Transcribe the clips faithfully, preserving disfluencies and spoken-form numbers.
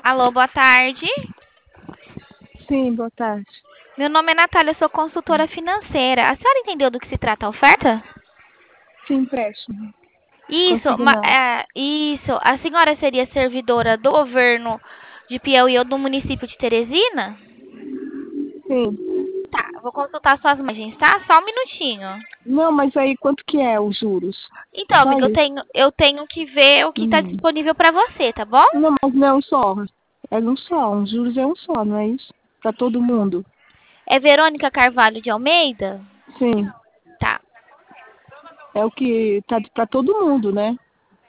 Alô, boa tarde. Sim, boa tarde. Meu nome é Natália, eu sou consultora financeira. A senhora entendeu do que se trata a oferta? Sim, empréstimo. Isso, ma- Consignado. é, isso. A senhora seria servidora do governo de Piauí ou do município de Teresina? Sim. Tá, vou consultar suas margens, tá? Só um minutinho. Não, mas aí quanto que é os juros? Então, Só amiga, eu isso. tenho, eu tenho que ver o que está Hum. disponível para você, tá bom? Não, mas não é um só. É um só. Os juros é um só, não é isso? Para todo mundo. É Verônica Carvalho de Almeida? Sim. Tá. É o que tá para todo mundo, né?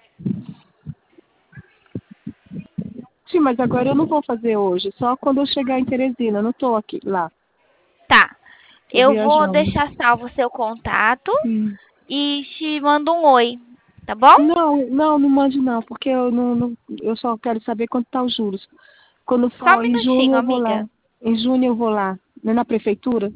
Sim, mas agora eu não vou fazer hoje. Só quando eu chegar em Teresina. Eu não tô aqui, lá. Tá. Tô Eu vou viajando. deixar salvo o seu contato Hum. e te mando um oi, tá bom? Não, não, não mande não, porque eu não, não, eu só quero saber quanto tá os juros. Quando Só um for em junho minutinho, eu vou lá. amiga. Em junho eu vou lá. Não é na prefeitura?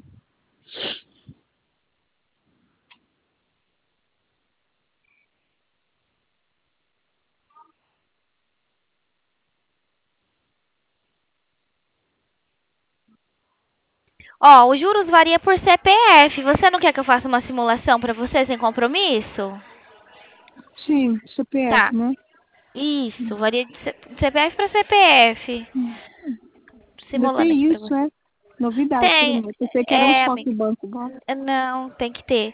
Ó, os juros varia por C P F. Você não quer que eu faça uma simulação para você sem compromisso? Sim, Tá. C P F, né? Isso, varia de C- CPF para C P F. Ainda Simulando aqui tem para isso, você. é? Novidade pra Tem, mim. Eu pensei que era um é, só que amiga. o banco bota. Não, tem que ter.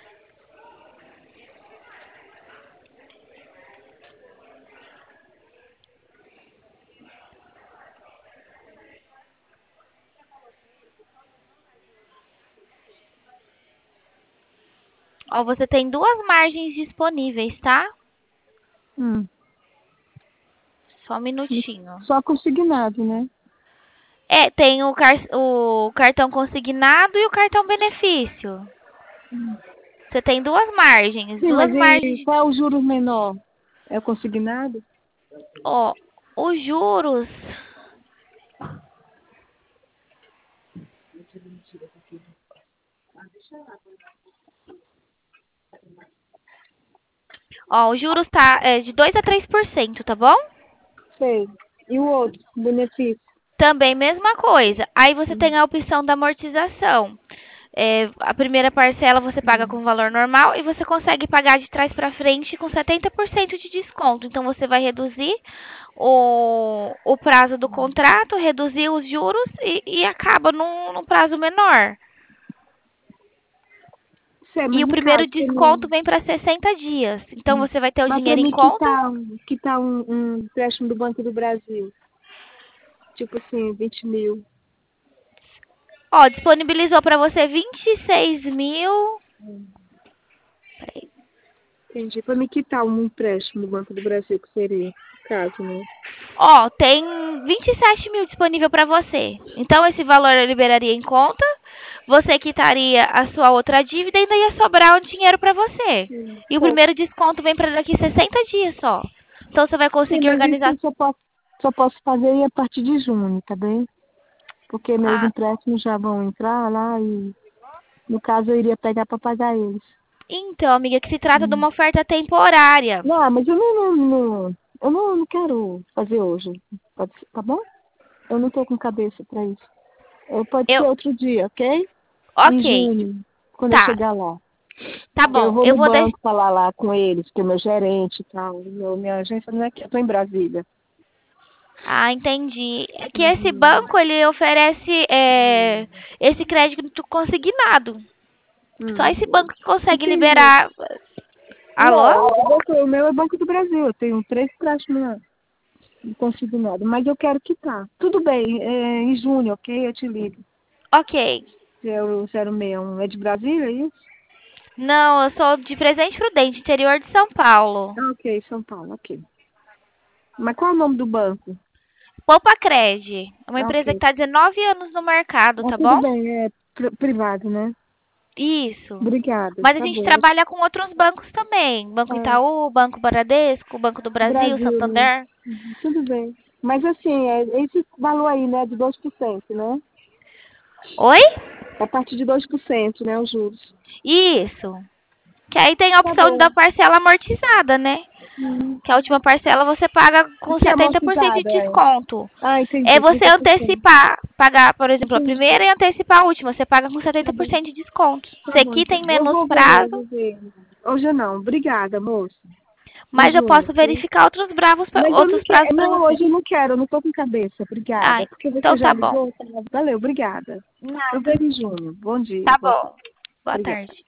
Ó, você tem duas margens disponíveis, tá? Hum. Só um minutinho. Só consignado, né? É, tem o, car o cartão consignado e o cartão benefício. Você tem duas margens, Sim, duas mas e margens. qual é o juro menor? É o consignado? Ó, os juros. Ó, os juros tá é, de dois a três por cento, tá bom? Sei. E o outro, benefício? Também mesma coisa. Aí você tem a opção da amortização. É, a primeira parcela você paga com valor normal e você consegue pagar de trás para frente com setenta por cento de desconto. Então você vai reduzir o, o prazo do contrato, reduzir os juros e, e acaba num, num prazo menor. Sei, E mas o no primeiro caso, pra desconto mim, vem para sessenta dias. Então você vai ter o mas para dinheiro em mim conta. quitar, um- quitar um, um empréstimo do Banco do Brasil, tipo assim, vinte mil. Ó, disponibilizou para você vinte e seis mil. Peraí. Entendi. Para me quitar um empréstimo do Banco do Brasil, que seria, caso, né? Ó, tem vinte e sete mil disponível para você. Então, esse valor eu liberaria em conta. Você quitaria a sua outra dívida e ainda ia sobrar um dinheiro para você. Sim. E o Só- primeiro desconto vem para daqui sessenta dias só. Então, você vai sim, conseguir mas isso organizar. eu só posso, só posso fazer a partir de junho, tá bem? Porque meus Ah, empréstimos já vão entrar lá e, no caso, eu iria pegar para pagar eles. então, amiga, que se trata de Hum. uma oferta temporária. Não, mas eu não, não, não- eu não, não quero fazer hoje, pode ser, tá bom? Eu não tô com cabeça para isso. Eu, pode ser Eu, outro dia, ok? Em ok, junho, quando eu tá, chegar lá. tá Eu bom. vou Eu no vou deixar. banco falar lá com eles, que é meu gerente e tal. Meu, minha agência não é aqui, eu tô em Brasília. Ah, entendi. É que esse Uhum. banco ele oferece é, esse crédito consignado. Só Hum. esse banco que consegue Entendi. liberar. Alô? Não, o, banco, o meu é Banco do Brasil. Eu tenho três empréstimos lá, consignado. Mas eu quero quitar. Tudo bem, é, em junho, ok? Eu te ligo. Ok. Zero zero seis um. É de Brasília, é isso? Não, eu sou de Presidente Prudente, interior de São Paulo. Ah, ok, São Paulo, ok. Mas qual é o nome do banco? Poupa Cred. É uma Ah, empresa que ok. está há dezenove anos no mercado, Ah, tá tudo bom? bem, é pri- privado, né? Isso. Obrigada, Mas a tá gente bom. trabalha com outros bancos também. Banco Ah, Itaú, Banco Bradesco, Banco do Brasil, Brasil, né? Santander. Uhum, tudo bem. Mas assim, é esse valor aí, né, de dois por cento, né? Oi? É a partir de dois por cento, né, os juros. Isso. Que aí tem a Tá opção bom. da parcela amortizada, né? Hum. Que a última parcela você paga com O que é setenta por cento de amortizado, é? desconto. Ah, entendi. É você trinta por cento. antecipar, pagar, por exemplo, a Entendi. primeira e antecipar a última. Você paga com Tá setenta por bom. cento de desconto. Tá Você bom, quita então. em Eu menos vou ver, prazo, vou ver. Hoje não. Obrigada, moço. Em mas eu junho, posso ok? verificar outros bravos, pra- Mas eu não outros prazos quero. para Não, você. hoje eu não quero. Eu não tô com cabeça. Obrigada. Ai, É porque você então já tá bom. ligou? Tá? Valeu, obrigada. Eu Nada. vejo em junho. Bom dia. Tá Boa tarde. bom. Boa Obrigada. tarde.